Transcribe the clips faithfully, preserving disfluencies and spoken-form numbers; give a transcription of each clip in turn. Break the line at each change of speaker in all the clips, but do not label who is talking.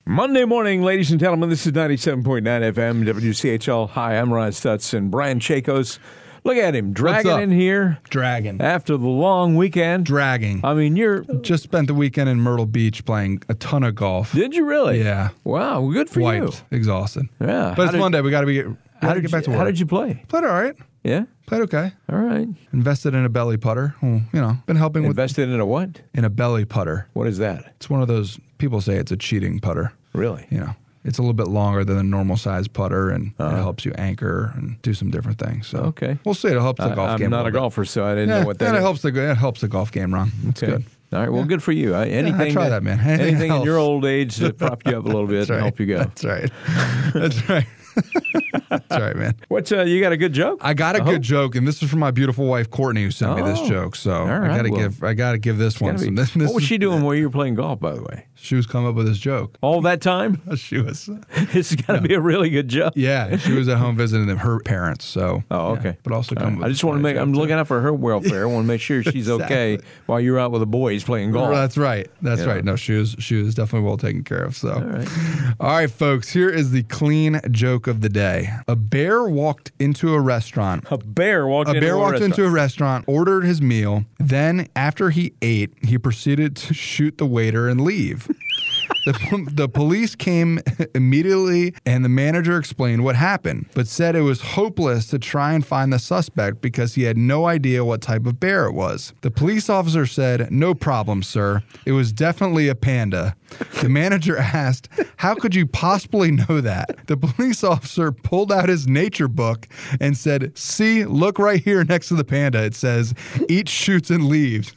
Monday morning, ladies and gentlemen. This is ninety-seven point nine F M, W C H L. Hi, I'm Ron Stutz and Brian Chacos. Look at him, dragging in here.
Dragging.
After the long weekend.
Dragging.
I mean, you're...
Just spent the weekend in Myrtle Beach playing a ton of golf.
Did you really?
Yeah.
Wow, well, good for
Wiped.
you.
Exhausted.
Yeah.
But
How
it's
did-
Monday. We got to be we
How
gotta
did,
get back to
you,
work.
how did you play?
Played all right.
Yeah?
Played okay.
All right.
Invested in a belly putter. Well, you know, been helping with...
Invested in a what?
In a belly putter.
What is that?
It's one of those... People say it's a cheating putter.
Really?
You know. It's a little bit longer than a normal size putter, and
Uh-huh.
it helps you anchor and do some different things. So
Okay.
we'll see. It helps the
I,
golf
I'm
game.
not a
little bit.
golfer, so I didn't
Yeah,
know what that
and
is.
it helps the it helps the golf game, Ron. It's
Okay.
good.
All right. Well, good for you. I, anything
try that, man. Anything
Anything in
helps.
your old age to prop you up a little bit
That's
and
right.
help you go.
That's right. That's right. That's right, man.
What's uh, you got a good joke?
I got a
I
good
hope.
joke, and this is from my beautiful wife Courtney, who sent me this
Oh.
joke. So
All
I
right,
gotta
well,
give I gotta give this one
Gotta be-
some. This, this
what was
is-
she doing while you were playing golf, by the way?
She was coming up with this joke.
All that time?
She was,
This has got to be a really good joke.
yeah. She was at home visiting them, her parents. So
Oh,
yeah,
okay.
but also
All
come.
right.
with
I just want to
funny
make. I'm
joke, too.
looking out for her welfare. I want to make sure she's okay
Exactly.
while you're out with the boys playing golf.
That's right. That's
Yeah.
right. No, she was she was definitely well taken care of. So,
All right.
all right, folks. Here is the clean joke of the day. A bear walked into a restaurant.
A bear walked.
A
into
bear
a
walked
restaurant.
into a restaurant, ordered his meal. Then, after he ate, he proceeded to shoot the waiter and leave. The, the police came immediately, and the manager explained what happened, but said it was hopeless to try and find the suspect because he had no idea what type of bear it was. The police officer said, "No problem, sir. It was definitely a panda." The manager asked, "How could you possibly know that?" The police officer pulled out his nature book and said, "See, look right here next to the panda. It says, eat, shoots, and leaves."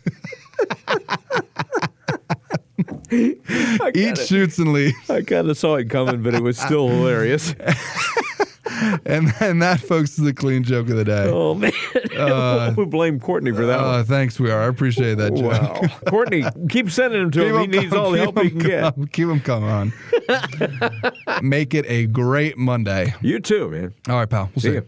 I
Eat,
kinda-
shoots, and leaves.
I kind of saw it coming, but it was still hilarious.
And, and that, folks, is the clean joke of the day.
Oh man, we blame Courtney for that
Uh,
one.
thanks, we are. I appreciate that joke.
Wow, Courtney, keep sending him to
Keep
him. He
'em
needs
com-
all the
keep
help he
'em
can get.
com- Keep them coming on. Make it a great Monday.
You too, man.
All right, pal. We'll see,
See
you.
ya.